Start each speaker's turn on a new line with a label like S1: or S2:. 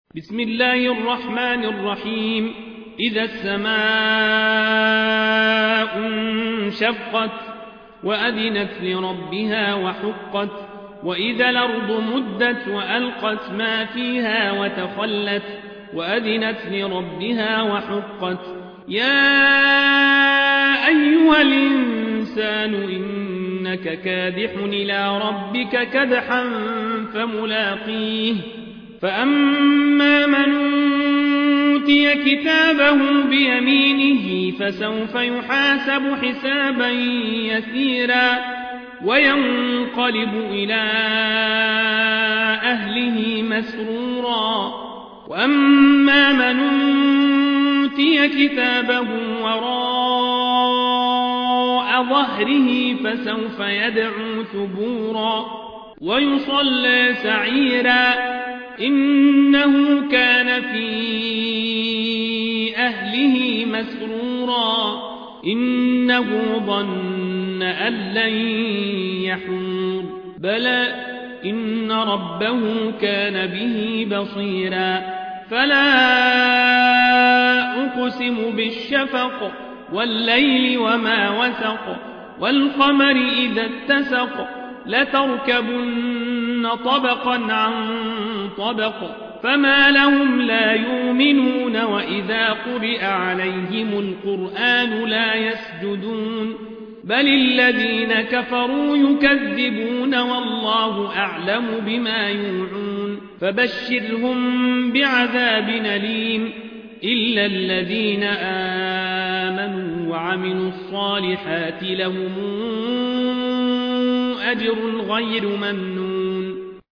S1: بسم الله الرحمن الرحيم. إذا السماء انشقت وأذنت لربها وحقت وإذا الأرض مدت وألقت ما فيها وتخلت وأذنت لربها وحقت يا أيها الإنسان إنك كادح إلى ربك كدحا فملاقيه فأما من أوتي كتابه بيمينه فسوف يحاسب حسابا يسيرا وينقلب إلى أهله مسرورا وأما من أوتي كتابه وراء ظهره فسوف يدعو ثبورا ويصلى سعيرا إنه كان في أهله مسرورا إنه ظن أن لن يحور بلى إن ربه كان به بصيرا فلا أقسم بالشفق والليل وما وسق والقمر إذا اتسق لتركبن طبقا عن طبق فما لهم لا يؤمنون وإذا قرئ عليهم القرآن لا يسجدون بل الذين كفروا يكذبون والله أعلم بما يوعون فبشرهم بعذاب أليم إلا الذين آمنوا وعملوا الصالحات لهم أجر غير ممنون